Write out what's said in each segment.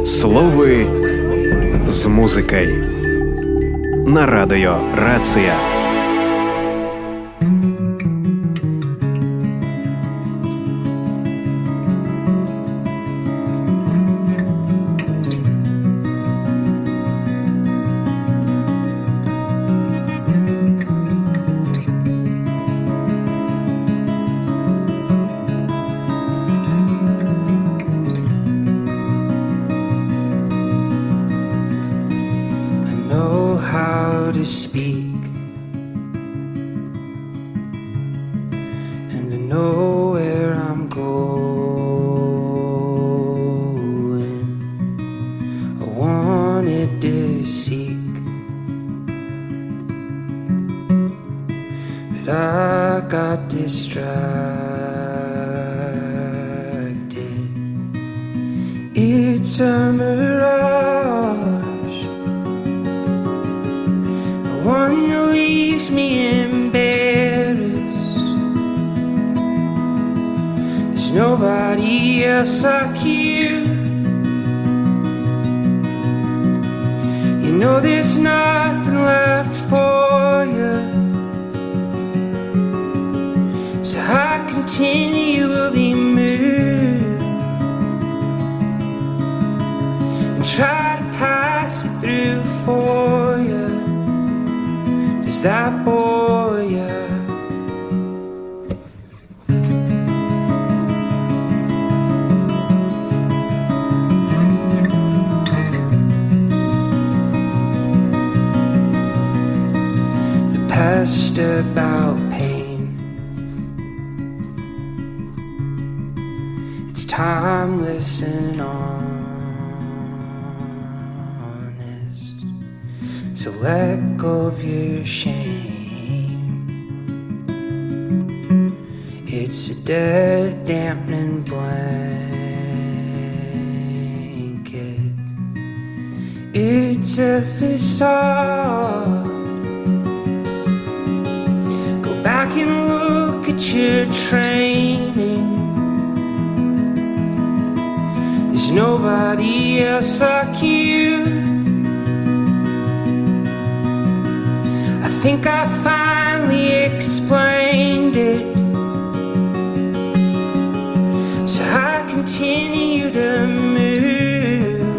Слови з музикою на радіо Рація. It's a mirage, one that leaves me embarrassed. There's nobody else like you. You know there's nothing left for you, so I continually move and try to pass it through for you. Does that bore you? The past about pain, it's timeless and honest. So let go of your shame. It's a dead, dampening blanket. It's a facade. Go back and look at your training. There's nobody else like you. I think I finally explained it, so I continue to move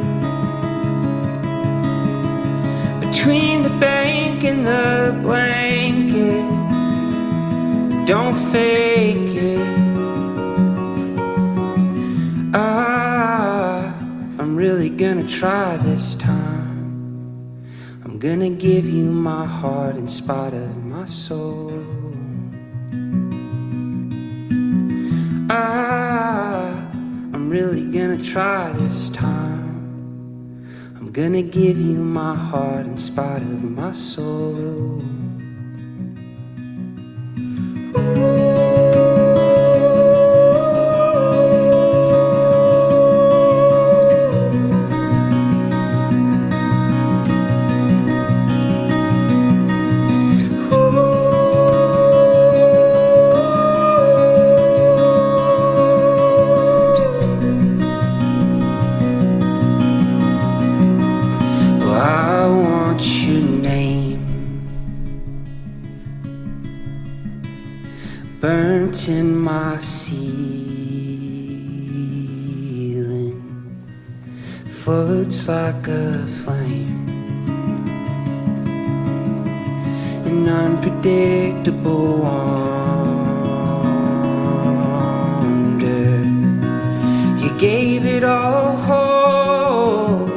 between the bank and the blanket. Don't fake it. I'm really gonna try this time. I'm gonna give you my heart in spite of my soul. I'm really gonna try this time. I'm gonna give you my heart in spite of my soul. Burnt in my ceiling, floats like a flame, an unpredictable wonder. You gave it all hope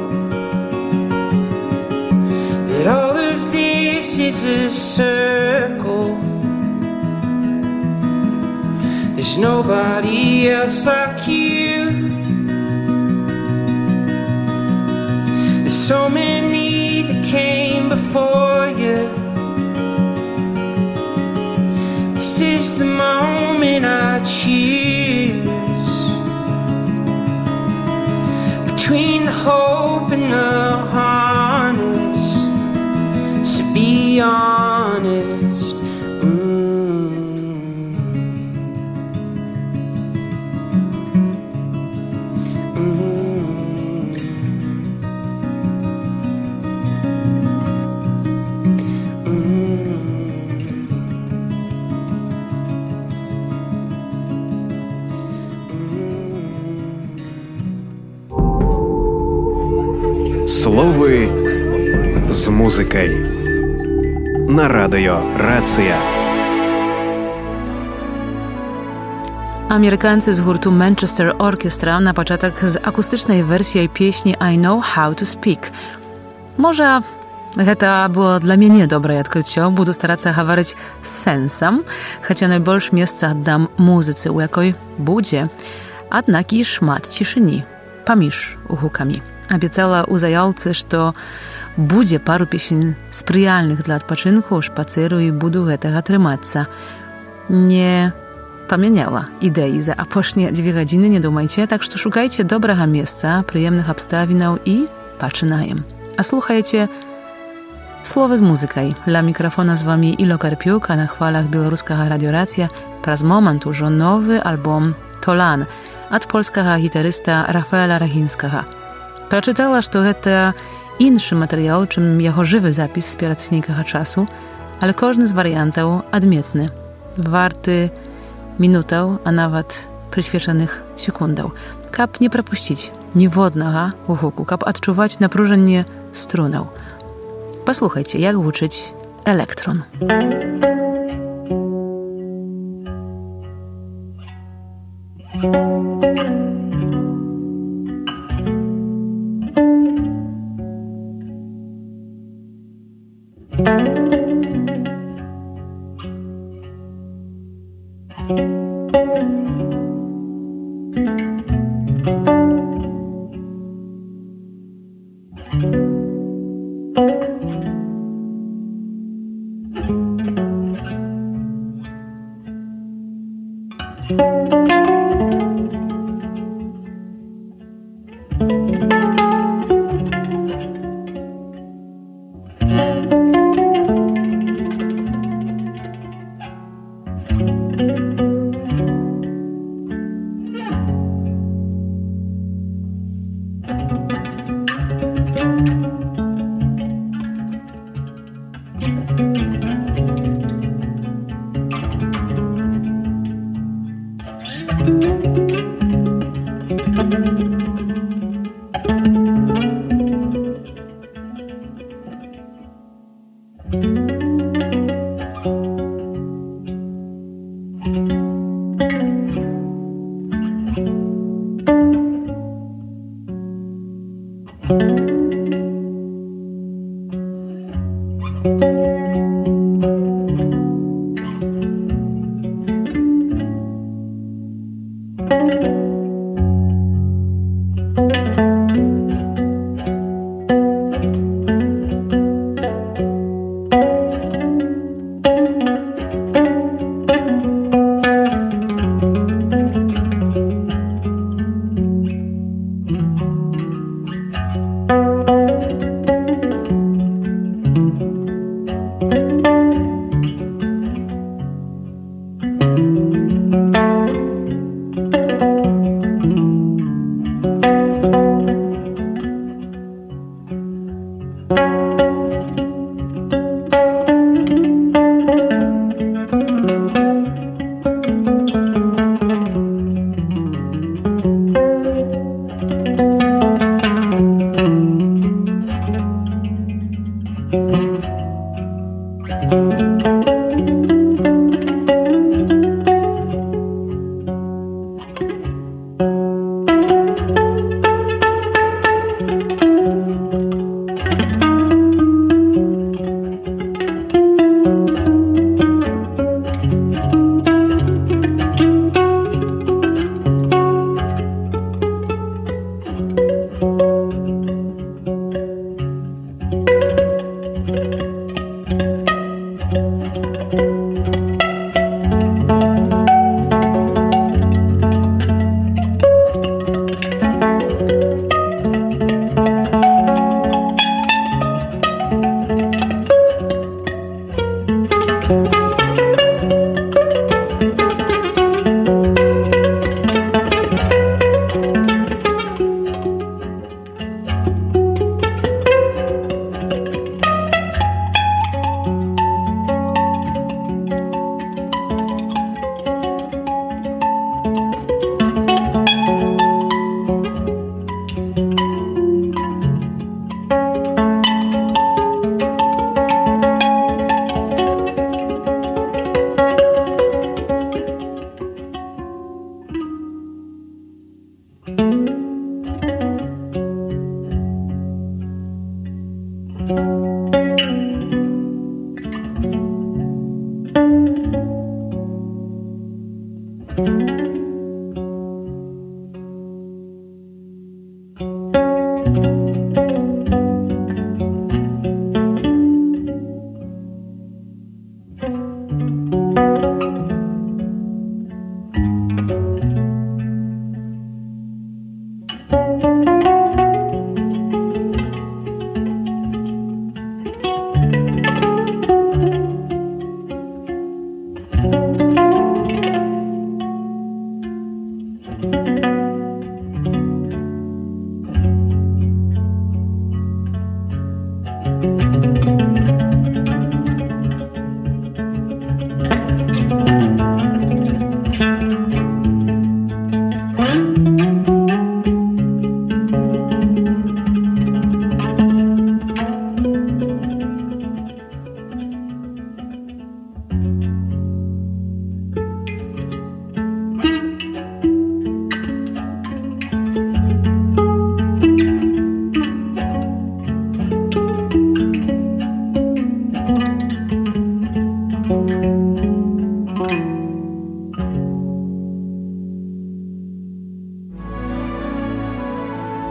that all of this is a circle. There's nobody else like you. There's so many that came before you. This is the moment I choose between the hope and the harness. So be honest. Слови з музикою на радіо Рація. Amerykancy z hurtu Manchester Orchestra na początek z akustycznej wersji pieśni I Know How to Speak. Może to było dla mnie niedobre odkrycie, budu starać się говорить z sensem, chociaż najbolsze miejsce dam muzyce, u jakiej będzie, jednak i szmat ciszyni, pomіж uhukami. Obiecała u zajawcy, że będzie paru pieśni sprzyjalnych dla odpoczynku, spaceru i budu tego trzymać. Nie pamiętała idei za aposznie 2 godziny, nie dumajcie, tak że szukajcie dobrego miejsca, przyjemnych obstawinów i zaczynajem. A słuchajcie Słowy z muzykaj. Dla mikrofona z wami Ilo Karpiuk, a na chwalach białoruskiego Radio Racja praz moment już nowy album Tolan od polskiego gitarysta Rafaela Rachińskiego. Przeczytała, że to inny materiał, czym jego żywy zapis z pieratnego czasu, ale każdy z wariantów odmietny, warty minutę, a nawet przyświeczonych sekundów. Kap nie propuścić niewodnego uhuku, kap odczuwać napróżenie strunów. Posłuchajcie, jak uczyć elektron.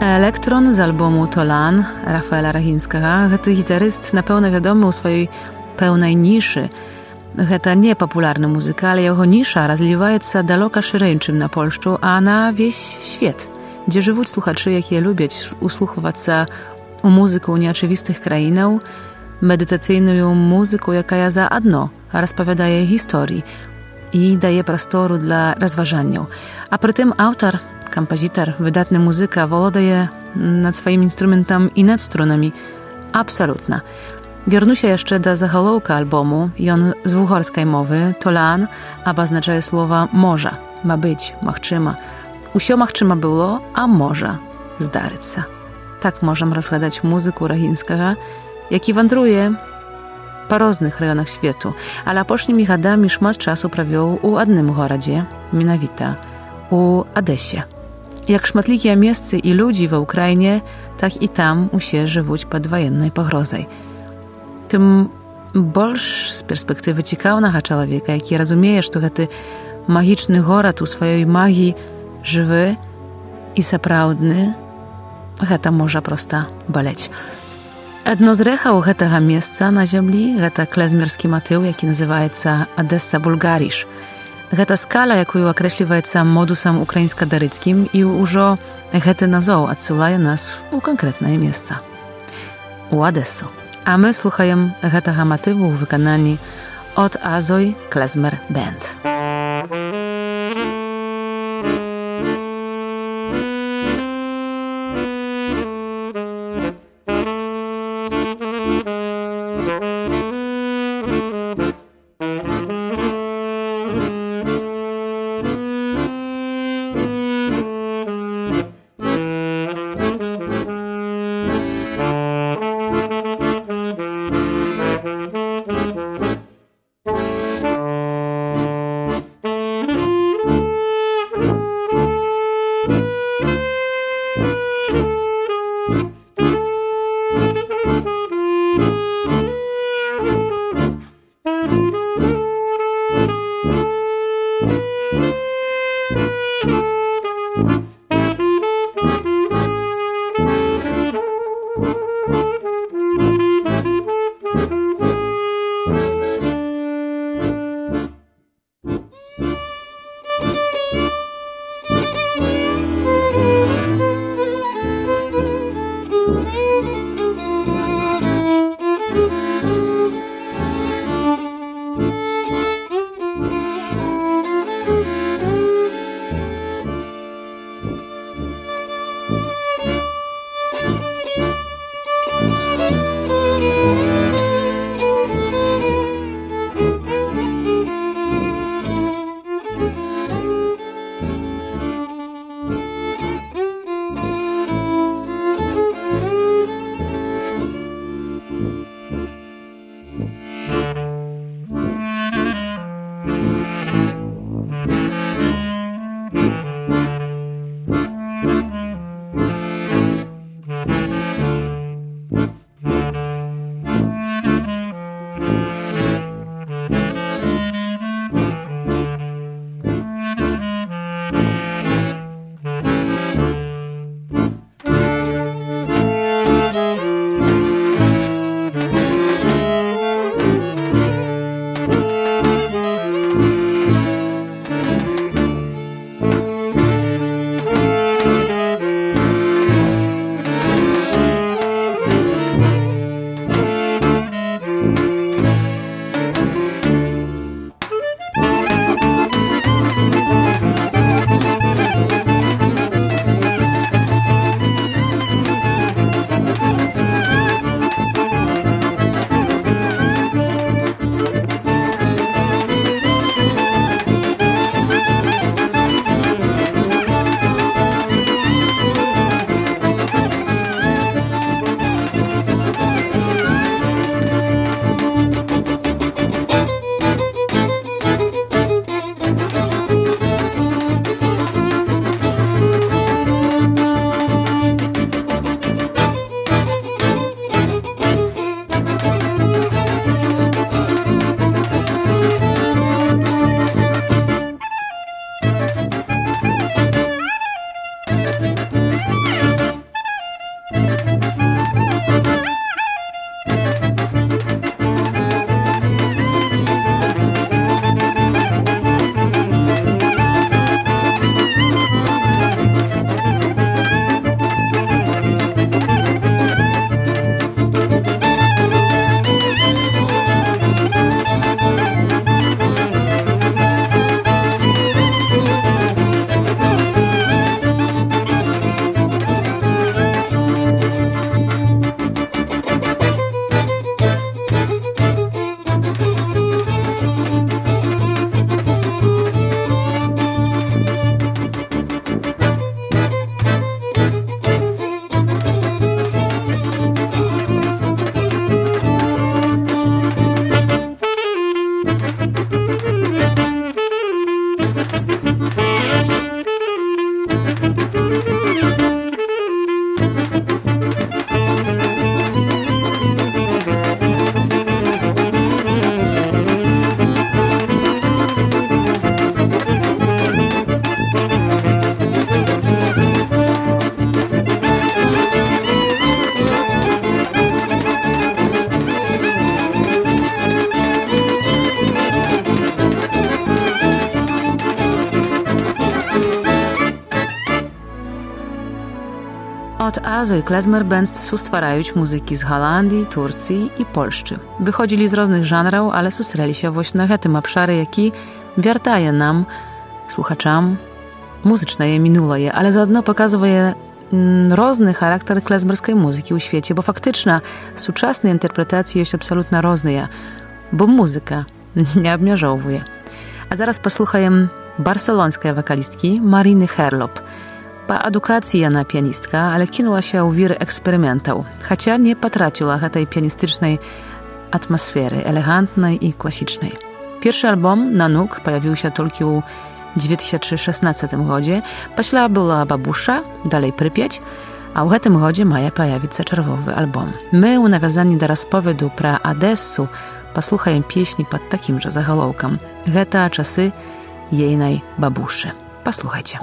Elektron z albumu Tolan Rafaela Rachińskiego. Гэты гітарыст, напэўна, вядомы ў сваёй пэўнай нішы. Гэта не папулярны музыка, але яго ніша разліваецца далёка шырэй, чым на Польшчу, а на весь свет, дзе жывуць слухачы, якія любяць услухвацца ў музыку неачывістых краінаў, медытацыйную музыку, якая заадно распавядае гісторыі і дае прастору для разважанняў. А прытым аўтар, кампазітар, выдатны музыка валодае над сваім інструментам і над струнамі абсалютна. Вярнуся яшчэ да загалоўка альбому. Ён з вугорскай мовы. Толан абазначае слова «можа», «ма быць», «магчыма». Усё магчыма было, а можа здарыцца. Так можам разглядаць музыку Рахінскага, які вандруе па розных раёнах свету, але апошнімі гадамі шмат часу правёў у адным горадзе, менавіта у Адэсе. Як шматлікія месцы і людзі ва Ўкраіне, так і там усе жывуць пад ваеннай пагрозай. Тым больш з перспектывы цікаўнага чалавека, які разумее, што гэты магічны горад у сваёй магіі жывы і сапраўдны, гэта можа проста балець. Адно з рэхаў гэтага месца на зямлі — гэта клезмерскі матыў, які называецца Адесса Булгаріш. Гэта скала, якую акрэсліваецца модусам украінска-дарыцкім, і ўжо гэты назоў адсылае нас у канкрэтнае месца — у Адэсу. А мы слухаем гэтага матыву ў выкананні od Azoj Klezmer Band. Od Azo i Klezmer Band sustwaraють muzyki z Holandii, Turcji i Polszczy. Wychodzili z różnych żanrów, ale susreli się właśnie na tym obszarze, jaki wiertaje nam, słuchaczom, muzyczne minulое, ale zaodno pokazuje różny charakter klezmerskiej muzyki u świecie, bo faktyczna, współczesna interpretacja jest absolutnie różna, bo muzyka nie obmierzowuje. A zaraz posłuchajmy barcelońskiej wokalistki Mariny Herlop. Po edukacji ona pianistka, ale kinęła się w wiry eksperymentów, chociaż nie potraciła tej pianistycznej atmosfery, elegantnej i klasycznej. Pierwszy album Nanuk pojawił się tylko w 2016 roku. Później była Babusza, dalej Prypieć, a w tym roku ma pojawić się czerwowy album. My, u nawiązaniu do rozpowiedu про Одессу, posłuchajmy pieśni pod takimże zaголовком. Гэта czasy jejnej babuszy. Posłuchajcie.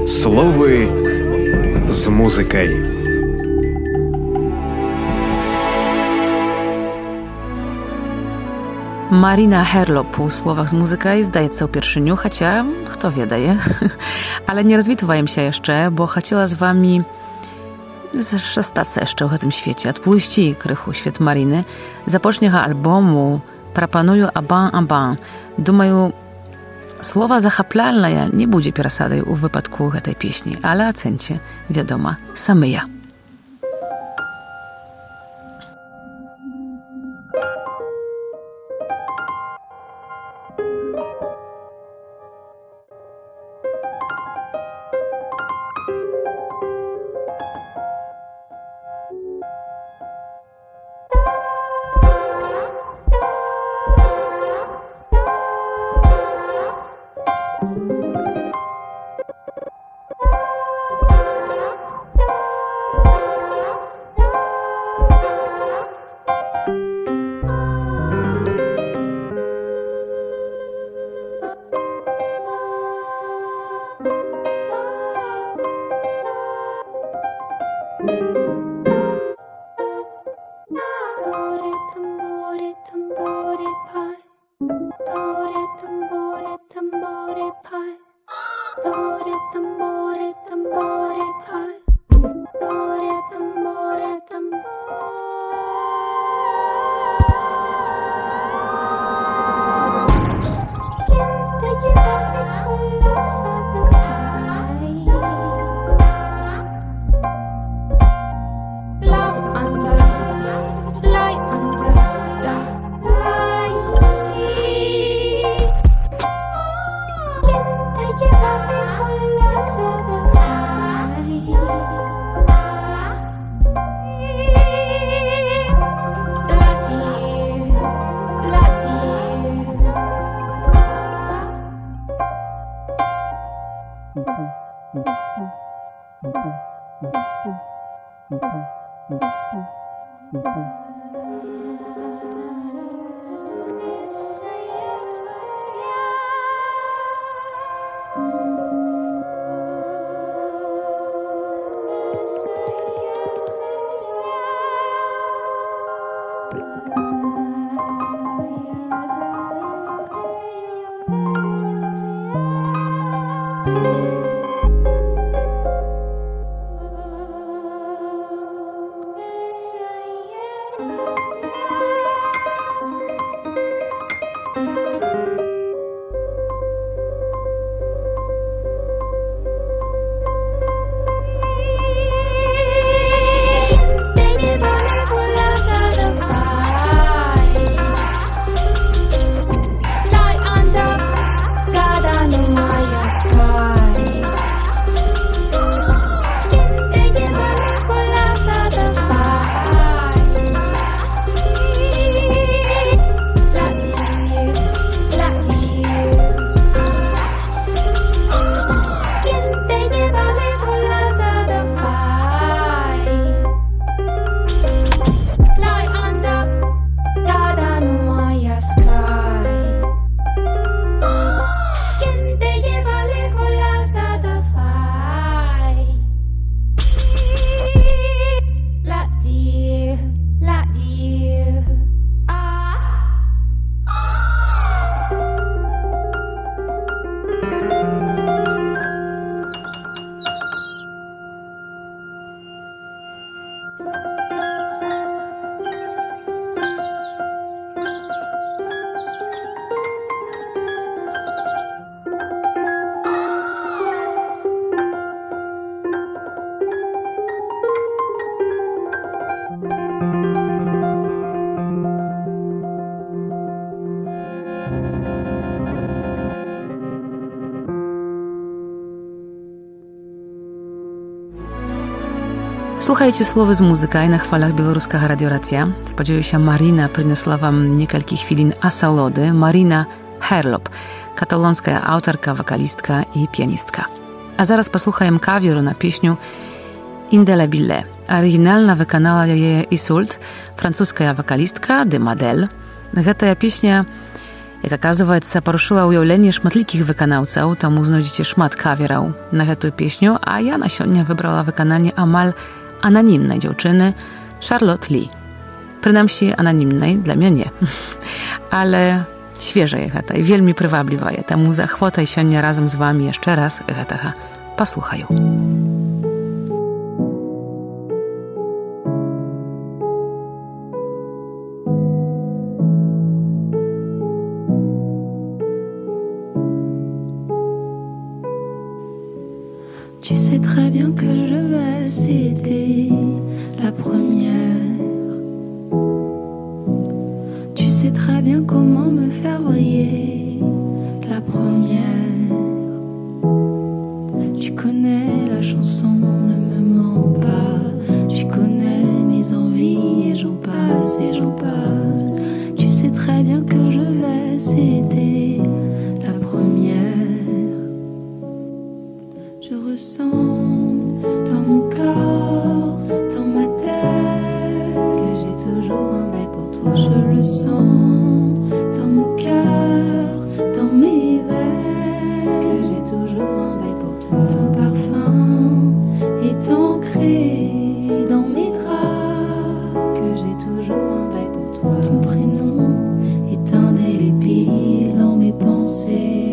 Словы з музыкай. Marina Herlop u słowach z muzykaj zdaється uпершыню, хоча хто ведае. Але не развітваем się jeszcze, bo chciała z wami zastаться jeszcze w tym świecie, odpłyści krychu świat Mariny. Zapoczniego albumu proponuję Aban Aban. Думаю, słowa zachaplalne nie będzie пересадой u wypadku tej pieśni, ale acencie, wiadomo, samyja. Słuchajcie słowy z muzykaj na chwalach Białoruskiego Radio Racja. Spodziewaję się, Marina przyniosła wam niekalki chwilin asalody. Marina Herlop, katalonska autorka, wokalistka i pianistka. A zaraz posłuchajmy kawieru na pieśniu Indelebile. Oryginalna wykonała jej Isolde, francuska wokalistka de Madel. Гэта песня Як аказваецца, парушыла ўяўленне шматлікіх выканаўцаў, таму знойдзеце шмат кавераў на гэтую песню, а я на сёння выбрала выкананне амаль ананімнай дзяўчыны Charlotte Lee. Прынамсі, ананімнай для мяне. Але свежае гэта і вельмі прываблівае, таму з ахвотай сёння разам з вамі яшчэ раз гэтага паслухаю. Tu sais très bien que je vais céder la première. Tu sais très bien comment me faire briller la première. Tu connais la chanson, ne me mens pas. Tu connais mes envies et j'en passe et j'en passe. Tu sais très bien que je vais céder la première. Je ressens dans mon corps, dans ma tête, que j'ai toujours un bail pour toi. Je le sens dans mon cœur, dans mes veines, que j'ai toujours un bail pour toi. Ton parfum est ancré dans mes draps, que j'ai toujours un bail pour toi. Ton prénom est indélébile dans mes pensées.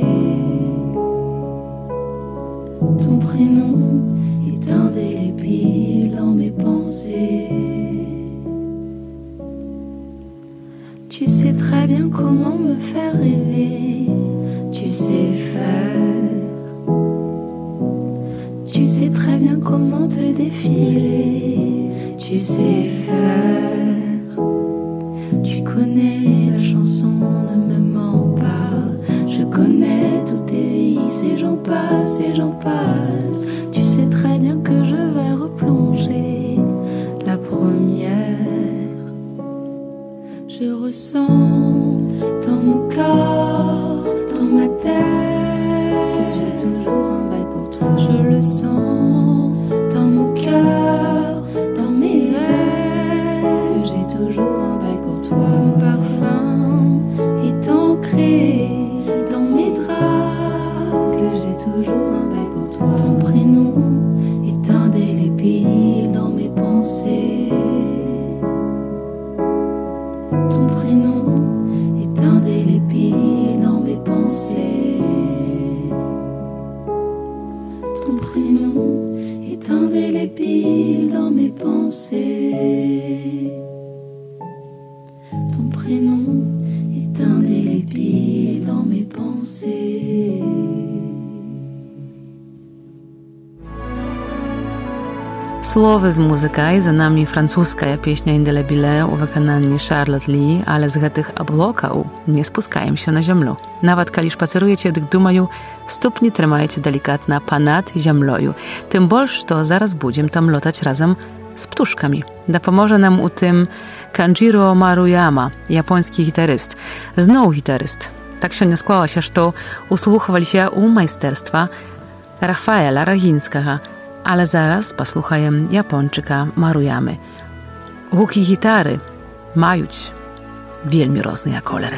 Ton prénom est indélébile dans mes pensées. Tu sais très bien comment me faire rêver. Tu sais faire. Tu sais très bien comment te défiler. Tu sais faire. Tu connais la chanson, ne me mens pas. Je connais tous tes vices et j'en passe et j'en passe. Tu sais très bien que je vais replonger la première. Je ressens dans mon corps, dans ma tête, que j'ai toujours un bail pour toi. Je le sens dans mon cœur, dans mes veines, que j'ai toujours un bail pour toi. Ton parfum est ancré dans mes draps, que j'ai toujours un bail pour toi. Ton prénom est indélébile dans mes pensées. Ton prénom est indélébile dans mes pensées. Ton prénom est indélébile dans mes pensées. Ton prénom est indélébile dans mes pensées. Słowy z muzyka i za nami francuska pieśnia Indelebile u wykonaniu Charlotte Lee, ale z гэтых аблокаў не спускаемся на зямлю. Нават калі шпацыруеце, дык думаю, ступні трымаеце далікатна панад зямлёю. Тым больш, што зараз будзем там лётаць разам з птушкамі. Дапаможа нам у тым Kanjiro Maruyama, japoński gitaryst. Znowu gitaryst. Tak się nie sklалася, што услухваліся у майстэрства Рафаэля Рагінскага. Ale zaraz posłuchajem Japończyka Maruyamy. Гукі гітары маюць вельмі розныя колеры.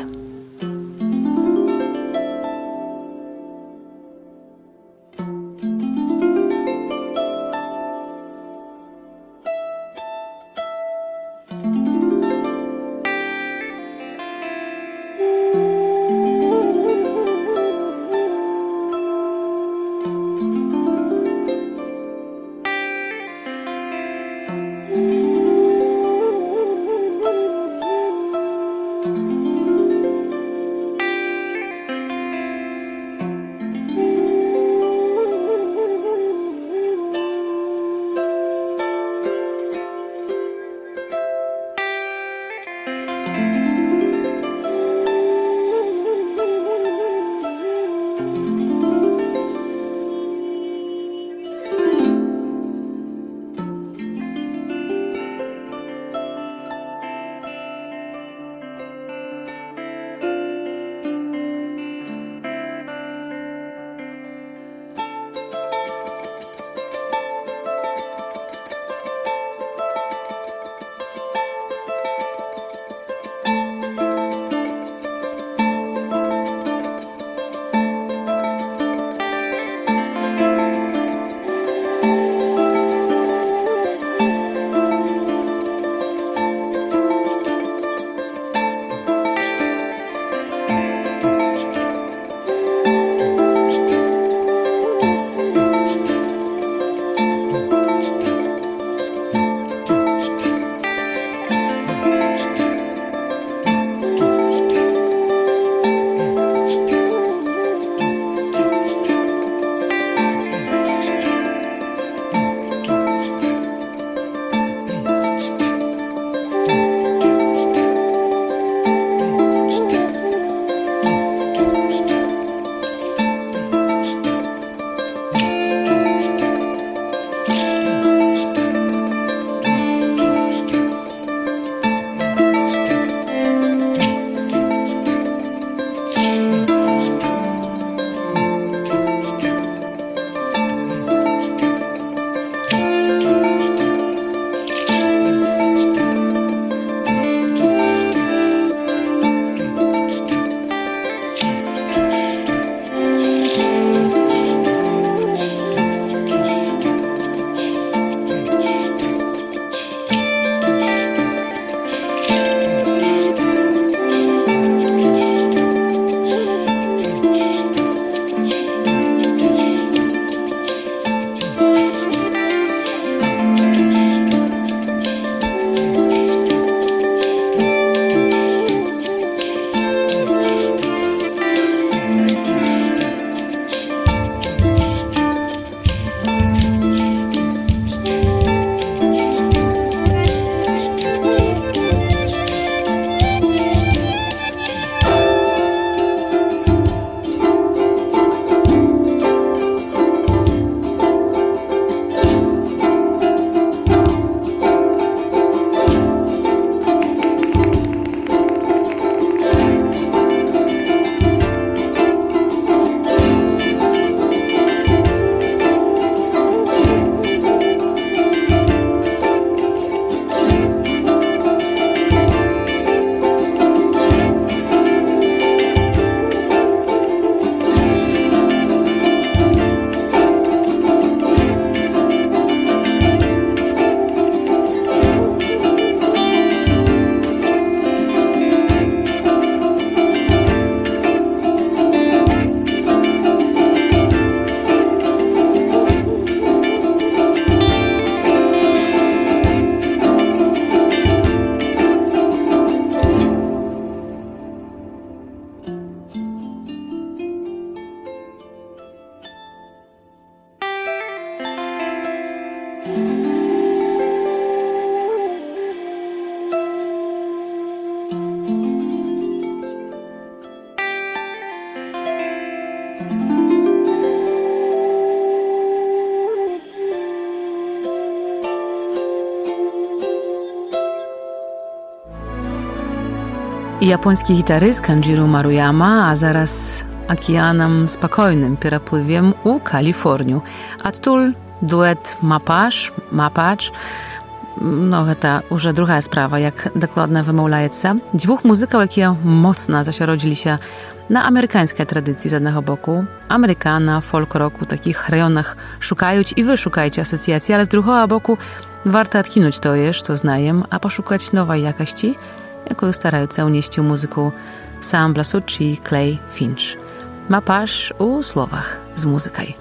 Japoński gitaryst Kanjiro Maruyama, a zaraz okeanem spokojnym переплывем u Kaliforniu. Adtul duet Mapacz. No, гэта уже другая справа, як дакладна вымаўляецца. Дзвюх музыкаў, якія моцна засяродзіліся на амерыканскай традыцыі з аднаго боку. Амерыкана, фолк-рок у такіх раёнах шукаюць і вы шукаеце асацыяцыі, але з другога боку варта адкінуць тое, што знаем, а пашукаць новай якасці, якую стараюцца ўнесці ў музыку Sam Blasucci і Clay Finch. Mapacz у словах з музыкай.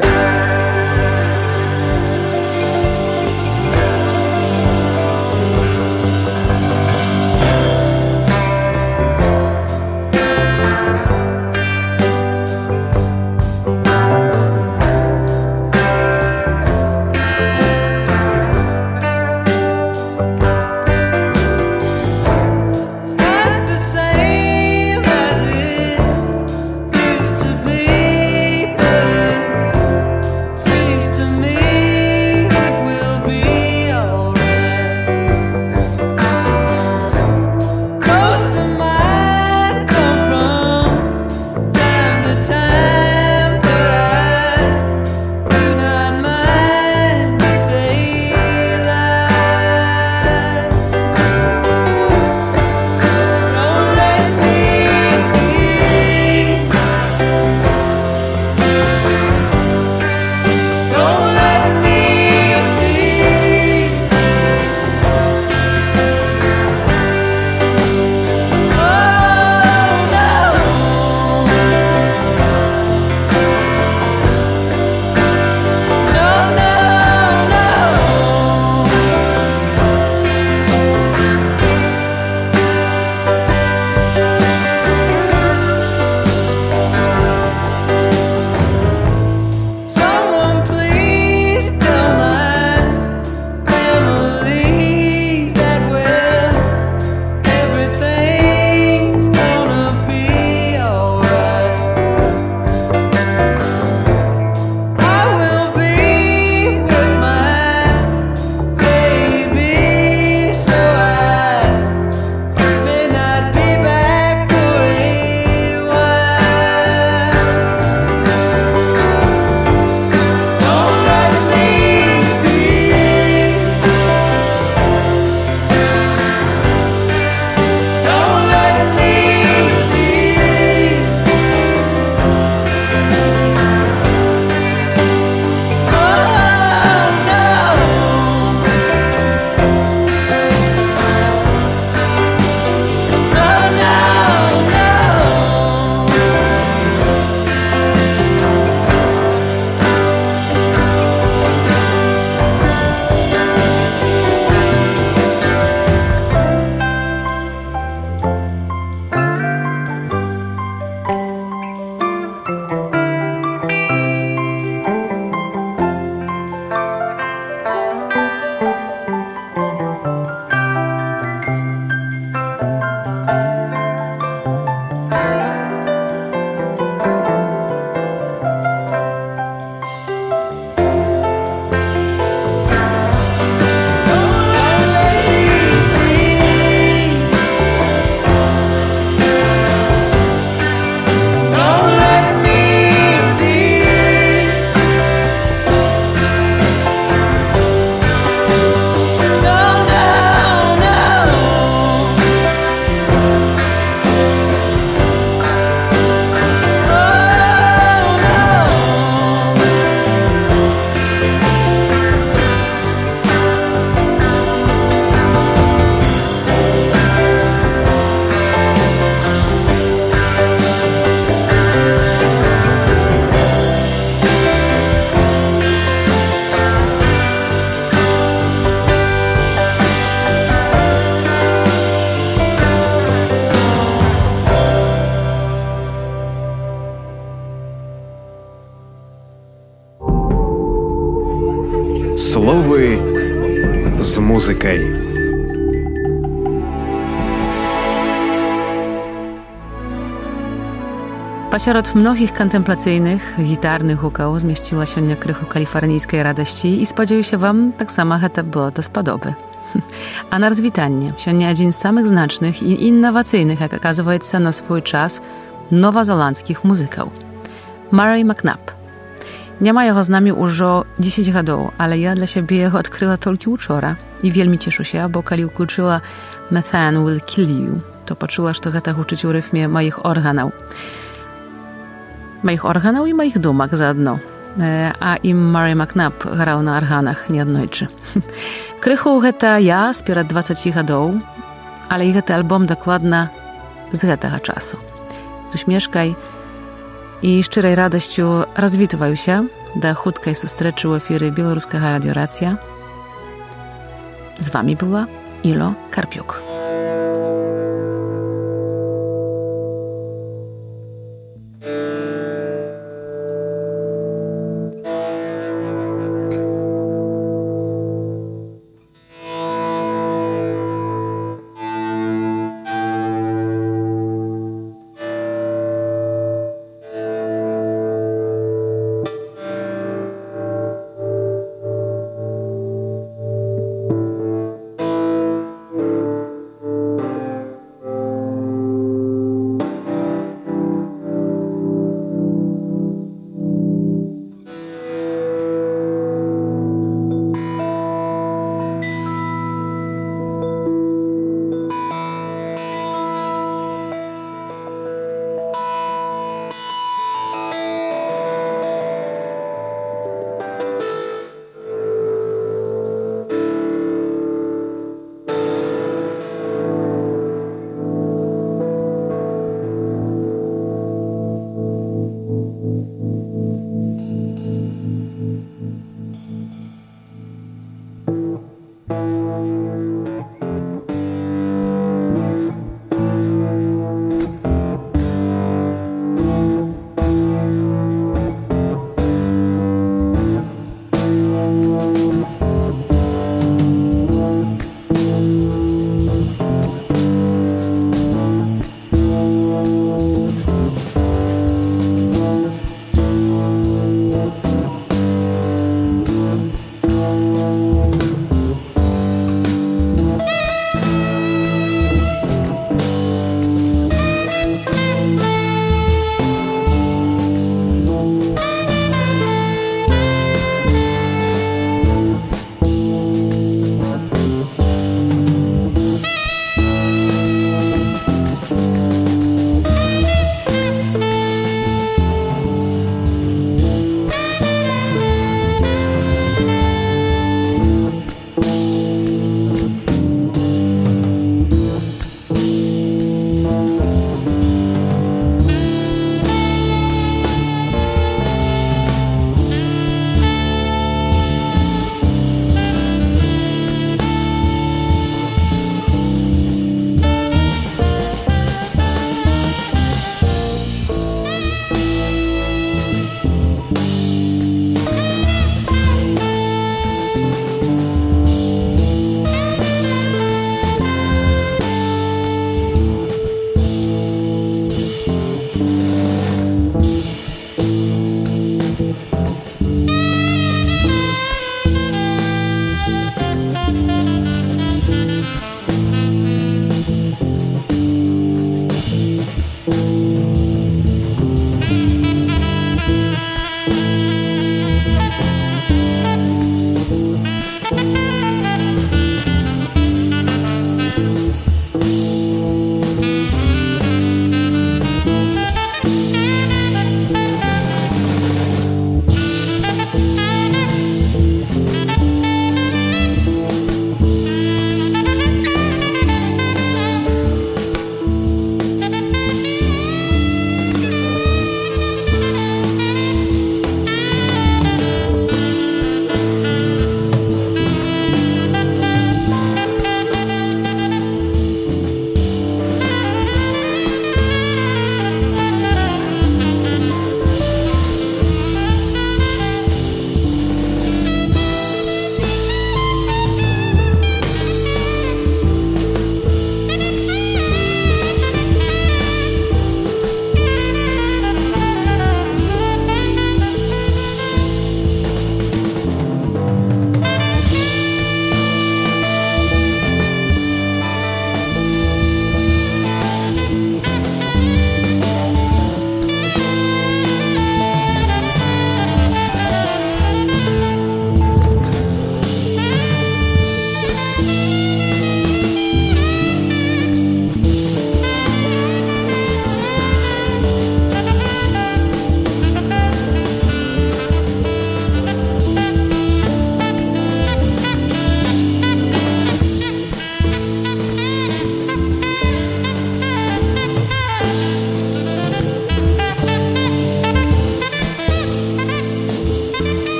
Словы з музыкай. Пасярод многіх канtemplacyjnych, гітарных гукаў змясціла сёння крыху каліфарнійскай радасці і спадзяюся вам таксама гэта было да спадобы. A na rozwitanie, сегодня один из самых znacznych i innowacyjnych, jak оказывается, na swój czas, nowozelandzkich muzyków. Murray McNabb. Nie ma jego z nami już 10 lat, ale ja dla siebie jego odkryła tylko wczoraj i wielmi cieszę się, bo kiedy ukluczyła Methane Will Kill You, to poczuła, że to tak uczyć w rytmie moich organów. Moich organów i moich dumak zaodno. A im Murray McNabb grał na organach niejednojczy. Krychu geta ja spierad 20 lat, ale i geta album dokładna z tego czasu. Z uśmieszkaj i szczerej radością rozwitywaju się do chudkej sustreczy w efiry Białoruska Radio Racja. Z wami była Ilo Karpiuk.